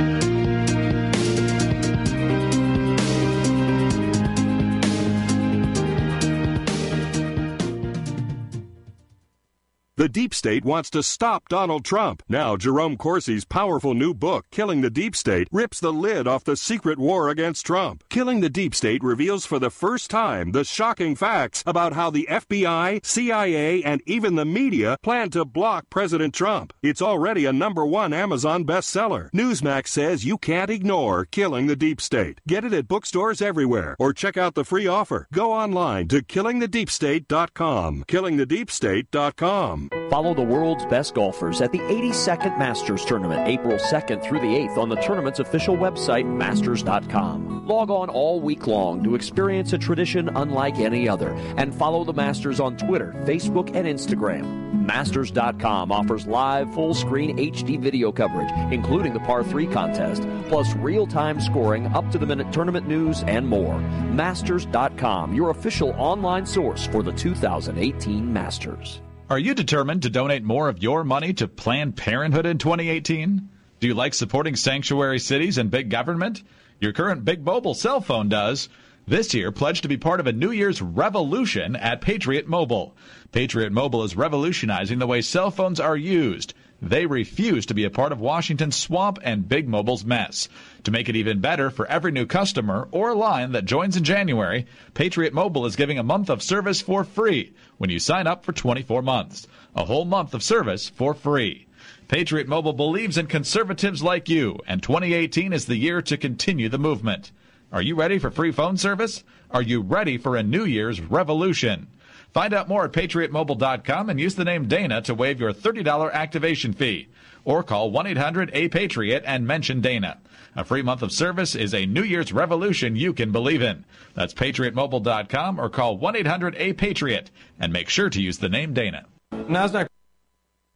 The deep state wants to stop Donald Trump. Now, Jerome Corsi's powerful new book, Killing the Deep State, rips the lid off the secret war against Trump. Killing the Deep State reveals for the first time the shocking facts about how the F B I, C I A, and even the media plan to block President Trump. It's already a number one Amazon bestseller. Newsmax says you can't ignore Killing the Deep State. Get it at bookstores everywhere, or check out the free offer. Go online to killing the deep state dot com. killing the deep state dot com. Follow the world's best golfers at the eighty-second Masters Tournament, April second through the eighth on the tournament's official website, masters dot com. Log on all week long to experience a tradition unlike any other, and follow the Masters on Twitter, Facebook, and Instagram. Masters dot com offers live, full-screen H D video coverage, including the par three contest, plus real-time scoring, up-to-the-minute tournament news, and more. Masters dot com, your official online source for the two thousand eighteen Masters. Are you determined to donate more of your money to Planned Parenthood in twenty eighteen? Do you like supporting sanctuary cities and big government? Your current Big Mobile cell phone does. This year, pledge to be part of a New Year's revolution at Patriot Mobile. Patriot Mobile is revolutionizing the way cell phones are used. They refuse to be a part of Washington's swamp and Big Mobile's mess. To make it even better for every new customer or line that joins in January, Patriot Mobile is giving a month of service for free when you sign up for twenty-four months. A whole month of service for free. Patriot Mobile believes in conservatives like you, and twenty eighteen is the year to continue the movement. Are you ready for free phone service? Are you ready for a New Year's revolution? Find out more at patriot mobile dot com and use the name Dana to waive your thirty dollars activation fee. Or call one eight hundred A Patriot and mention Dana. A free month of service is a New Year's revolution you can believe in. That's patriot mobile dot com or call one eight hundred A Patriot and make sure to use the name Dana. NASDAQ.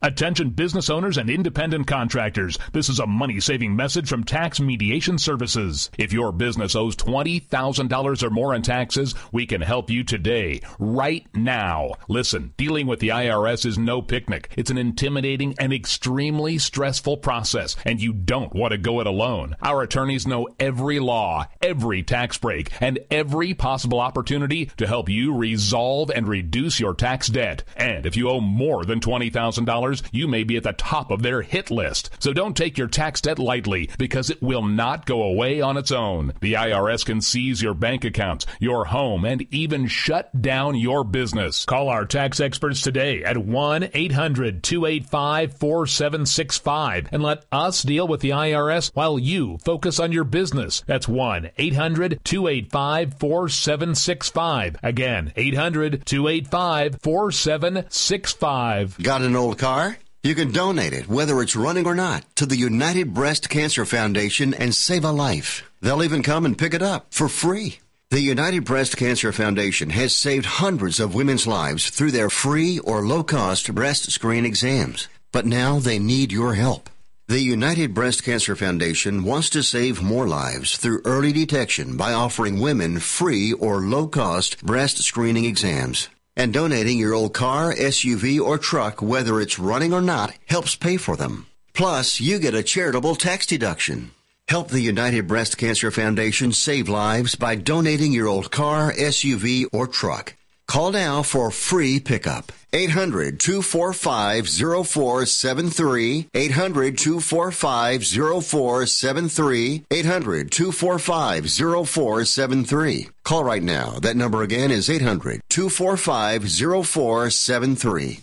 Attention business owners and independent contractors. This is a money-saving message from Tax Mediation Services. If your business owes twenty thousand dollars or more in taxes, we can help you today, right now. Listen, dealing with the I R S is no picnic. It's an intimidating and extremely stressful process, and you don't want to go it alone. Our attorneys know every law, every tax break, and every possible opportunity to help you resolve and reduce your tax debt. And if you owe more than twenty thousand dollars, you may be at the top of their hit list. So don't take your tax debt lightly, because it will not go away on its own. The I R S can seize your bank accounts, your home, and even shut down your business. Call our tax experts today at one eight hundred two eight five four seven six five and let us deal with the I R S while you focus on your business. That's one eight hundred two eight five four seven six five. Again, eight hundred two eight five four seven six five. Got an old car? You can donate it, whether it's running or not, to the United Breast Cancer Foundation and save a life. They'll even come and pick it up for free. The United Breast Cancer Foundation has saved hundreds of women's lives through their free or low-cost breast screen exams. But now they need your help. The United Breast Cancer Foundation wants to save more lives through early detection by offering women free or low-cost breast screening exams. And donating your old car, S U V, or truck, whether it's running or not, helps pay for them. Plus, you get a charitable tax deduction. Help the United Breast Cancer Foundation save lives by donating your old car, S U V, or truck. Call now for free pickup. eight hundred two four five zero four seven three. eight hundred two four five zero four seven three. eight hundred two four five zero four seven three. Call right now. That number again is eight hundred two four five zero four seven three.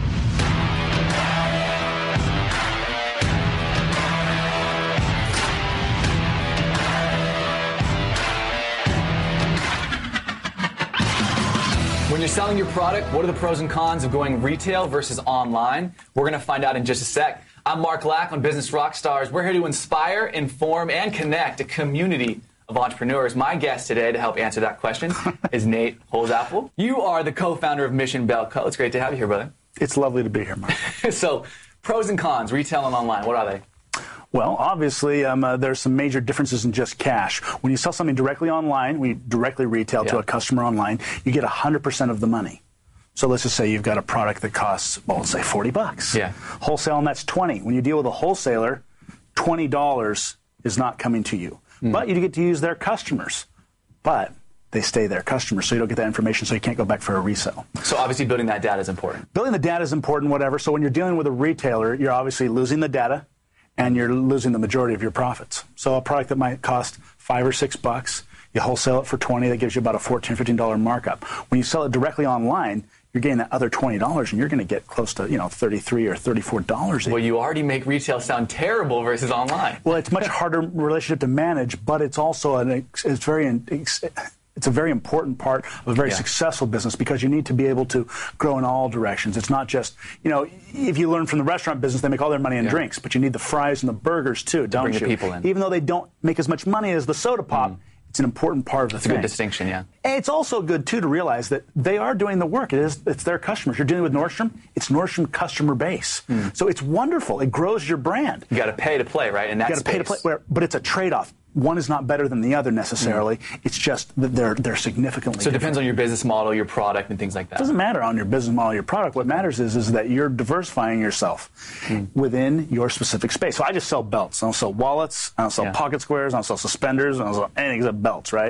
When you're selling your product, what are the pros and cons of going retail versus online? We're going to find out in just a sec. I'm Mark Lack on Business Rockstars. We're here to inspire, inform, and connect a community of entrepreneurs. My guest today to help answer that question is Nate Holzapfel. You are the co-founder of Mission Bell Co. It's great to have you here, brother. It's lovely to be here, Mark. So, pros and cons, retail and online, what are they? Well, obviously, um, uh, there's some major differences in just cash. When you sell something directly online, when you directly retail yeah. to a customer online, you get one hundred percent of the money. So let's just say you've got a product that costs, well, let's say forty bucks. Yeah. Wholesale, and that's twenty. When you deal with a wholesaler, twenty dollars is not coming to you. Mm. But you get to use their customers. But they stay their customers, so you don't get that information, so you can't go back for a resale. So obviously building that data is important. Building the data is important, whatever. So when you're dealing with a retailer, you're obviously losing the data, and you're losing the majority of your profits. So a product that might cost five or six bucks, you wholesale it for twenty, that gives you about a fourteen, fifteen dollar markup. When you sell it directly online, you're getting that other twenty dollars, and you're going to get close to, you know, thirty-three or thirty-four dollars. Well, you already make retail sound terrible versus online. Well, it's a much harder relationship to manage, but it's also an it's very it's, it's a very important part of a very yeah. successful business, because you need to be able to grow in all directions. It's not just, you know, if you learn from the restaurant business, they make all their money in yeah. drinks, but you need the fries and the burgers too, to don't bring you? The people in. Even though they don't make as much money as the soda pop, mm. it's an important part of the That's thing. a good distinction, yeah. And it's also good too to realize that they are doing the work. It is it's their customers. You're dealing with Nordstrom. It's Nordstrom customer base. Mm. So it's wonderful. It grows your brand. You got to pay to play, right? In that you got to pay to play, where, but it's a trade-off. One is not better than the other necessarily. Mm. It's just that they're they're significantly So it different. depends on your business model, your product, and things like that. It doesn't matter on your business model, your product. What matters is is that you're diversifying yourself mm. within your specific space. So I just sell belts. I don't sell wallets. I don't sell yeah. pocket squares. I don't sell suspenders. I don't sell anything except belts, right?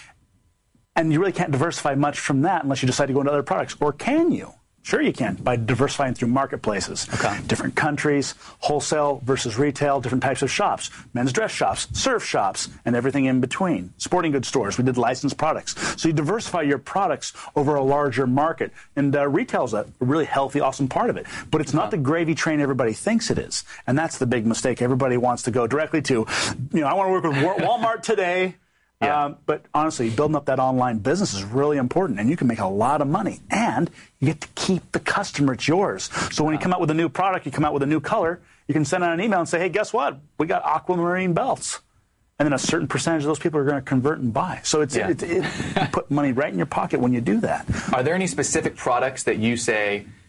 And you really can't diversify much from that unless you decide to go into other products. Or can you? Sure you can, by diversifying through marketplaces. Okay. Different countries, wholesale versus retail, different types of shops, men's dress shops, surf shops, and everything in between. Sporting goods stores, we did licensed products. So you diversify your products over a larger market. And uh, retail's a really healthy, awesome part of it. But it's not the gravy train everybody thinks it is. And that's the big mistake. Everybody wants to go directly to, you know, I want to work with Walmart today. Yeah. Um, but honestly, building up that online business is really important, and you can make a lot of money, and you get to keep the customer. It's yours. So when you come out with a new product, you come out with a new color, you can send out an email and say, hey, guess what? We got aquamarine belts. And then a certain percentage of those people are going to convert and buy. So it's, yeah. it, it, you put money right in your pocket when you do that. Are there any specific products that you say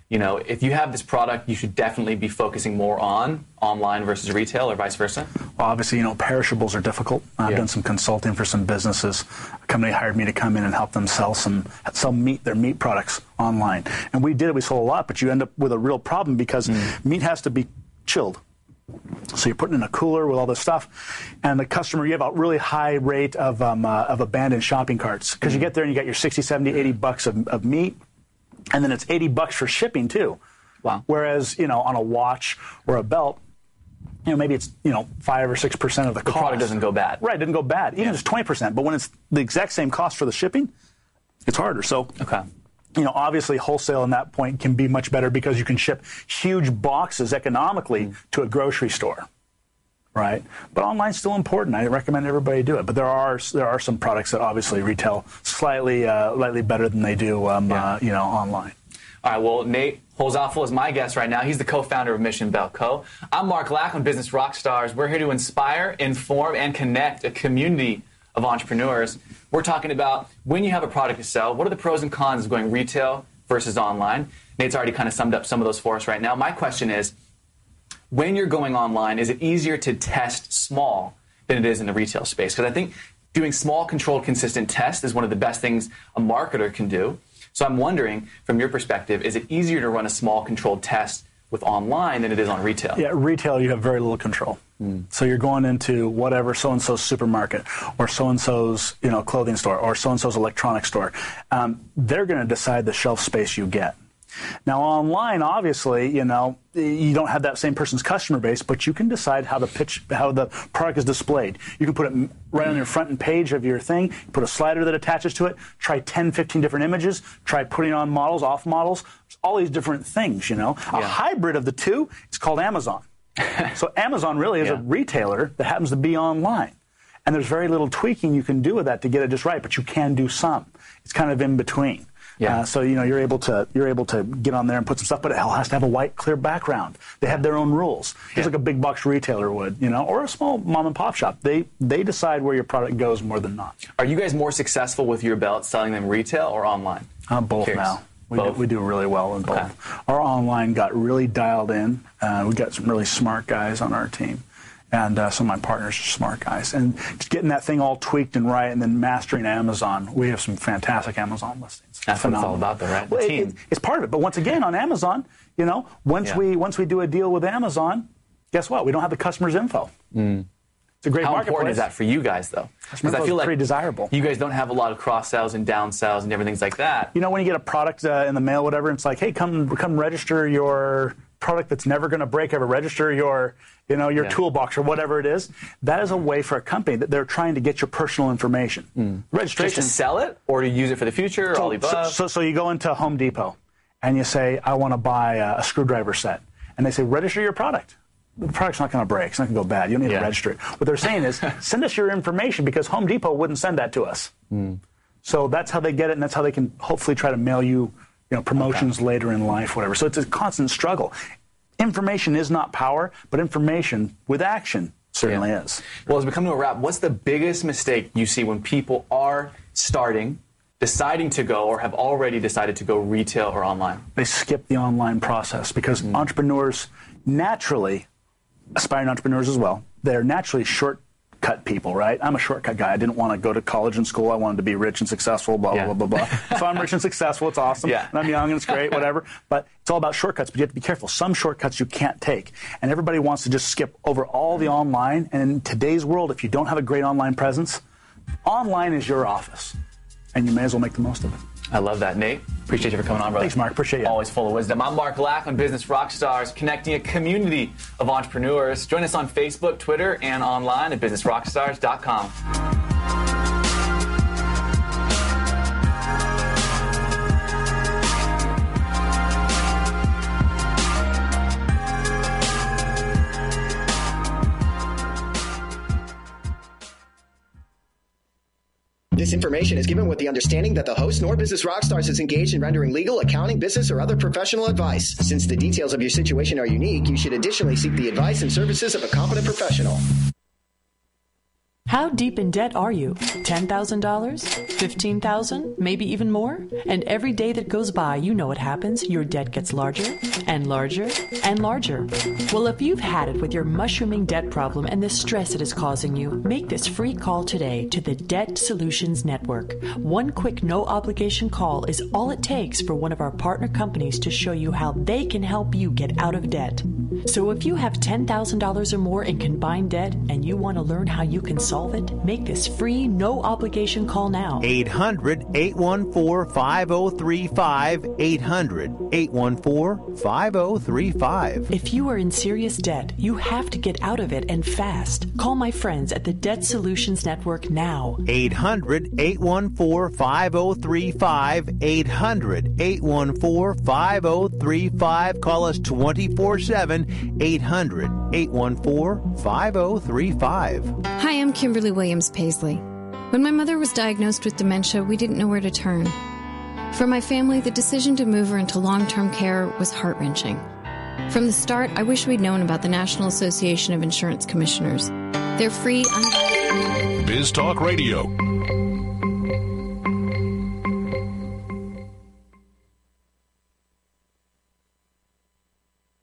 you know, if you have this product, you should definitely be focusing more on online versus retail or vice versa? Well, obviously, you know, perishables are difficult. I've yeah. done some consulting for some businesses. A company hired me to come in and help them sell some sell meat, their meat products online. And we did it. We sold a lot, but you end up with a real problem because mm. meat has to be chilled. So you're putting in a cooler with all this stuff, and the customer, you have a really high rate of um, uh, of abandoned shopping carts because mm. you get there and you got your sixty, seventy, eighty bucks of, of meat, and then it's eighty bucks for shipping too. Wow. Whereas, you know, on a watch or a belt, you know, maybe it's, you know, five or six percent of the, the cost. The product doesn't go bad. Right, it didn't go bad. Even yeah. just twenty percent. But when it's the exact same cost for the shipping, it's harder. So, okay. you know, obviously wholesale in that point can be much better because you can ship huge boxes economically mm. to a grocery store. Right, but online's still important. I recommend everybody do it. But there are there are some products that obviously retail slightly uh, slightly better than they do, um, yeah. uh, you know, online. All right. Well, Nate Holzapfel is my guest right now. He's the co-founder of Mission Belt Co. I'm Mark Lack on Business Rockstars. We're here to inspire, inform, and connect a community of entrepreneurs. We're talking about when you have a product to sell, what are the pros and cons of going retail versus online? Nate's already kind of summed up some of those for us right now. My question is, when you're going online, is it easier to test small than it is in the retail space? Because I think doing small, controlled, consistent tests is one of the best things a marketer can do. So I'm wondering, from your perspective, is it easier to run a small, controlled test with online than it is on retail? Yeah, retail, you have very little control. Mm. So you're going into whatever so-and-so's supermarket or so-and-so's, you know, clothing store or so-and-so's electronics store. Um, they're going to decide the shelf space you get. Now, online, obviously, you know, you don't have that same person's customer base, but you can decide how the pitch, how the product is displayed. You can put it right on your front and page of your thing, put a slider that attaches to it, try ten, fifteen different images, try putting on models, off models, all these different things, you know. Yeah. A hybrid of the two, it's called Amazon. So Amazon really is yeah. a retailer that happens to be online. And there's very little tweaking you can do with that to get it just right, but you can do some. It's kind of in between. Yeah. Uh, so you know you're able to you're able to get on there and put some stuff, but it has to have a white, clear background. They have their own rules, just yeah. like a big box retailer would, you know, or a small mom and pop shop. They they decide where your product goes more than not. Are you guys more successful with your belts selling them retail or online? Uh, both Curious. now. We do, we do really well in both. Okay. Our online got really dialed in. Uh, we got some really smart guys on our team. And uh, some of my partners are smart guys. And just getting that thing all tweaked and right and then mastering Amazon. We have some fantastic Amazon listings. That's Phenomenal. What it's all about, though, right? The well, team. It, it's part of it. But once again, on Amazon, you know, once yeah. we once we do a deal with Amazon, guess what? We don't have the customer's info. Mm. It's a great How marketplace. How important is that for you guys, though? Because I feel like pretty desirable. You guys don't have a lot of cross-sells and down-sells and different things like that. You know, when you get a product uh, in the mail, whatever, it's like, hey, come come register your product that's never going to break ever. Register your, you know, your yeah. toolbox or whatever it is. That is a way for a company that they're trying to get your personal information. Mm. Registration. Just to sell it or to use it for the future or so, all the above? So, so, so you go into Home Depot and you say, I want to buy a, a screwdriver set. And they say, register your product. The product's not going to break. It's not going to go bad. You don't need yeah. to register it. What they're saying is, send us your information because Home Depot wouldn't send that to us. Mm. So that's how they get it, and that's how they can hopefully try to mail you, you know, promotions okay. later in life, whatever. So it's a constant struggle. Information is not power, but information with action certainly yeah. is. Well, as we come to a wrap, what's the biggest mistake you see when people are starting, deciding to go, or have already decided to go retail or online? They skip the online process because mm. entrepreneurs naturally, aspiring entrepreneurs as well, they're naturally shortcut people, right? I'm a shortcut guy. I didn't want to go to college and school. I wanted to be rich and successful, blah, yeah. blah, blah, blah, blah. So I'm rich and successful. It's awesome. Yeah. And I'm young and it's great, whatever. But it's all about shortcuts, but you have to be careful. Some shortcuts you can't take. And everybody wants to just skip over all the online. And in today's world, if you don't have a great online presence, online is your office. And you may as well make the most of it. I love that. Nate, appreciate you for coming on, brother. Thanks, Mark. Appreciate you. Always full of wisdom. I'm Mark Lack on Business Rockstars, connecting a community of entrepreneurs. Join us on Facebook, Twitter, and online at business rockstars dot com. This information is given with the understanding that the host nor Business Rockstars is engaged in rendering legal, accounting, business, or other professional advice. Since the details of your situation are unique, you should additionally seek the advice and services of a competent professional. How deep in debt are you? ten thousand dollars? fifteen thousand dollars? Maybe even more? And every day that goes by, you know what happens. Your debt gets larger and larger and larger. Well, if you've had it with your mushrooming debt problem and the stress it is causing you, make this free call today to the Debt Solutions Network. One quick no-obligation call is all it takes for one of our partner companies to show you how they can help you get out of debt. So if you have ten thousand dollars or more in combined debt and you want to learn how you can solve it, make this free, no-obligation call now. eight hundred, eight one four, five oh three five. eight hundred, eight one four, five oh three five. If you are in serious debt, you have to get out of it and fast. Call my friends at the Debt Solutions Network now. eight hundred, eight one four, five oh three five. eight hundred, eight one four, five oh three five. Call us twenty-four seven. eight hundred, eight one four, five oh three five. Hi, I'm Kimberly Williams Paisley. When my mother was diagnosed with dementia, we didn't know where to turn. For my family, the decision to move her into long-term care was heart-wrenching. From the start, I wish we'd known about the National Association of Insurance Commissioners. They're free, unbiased. Biz Talk Radio,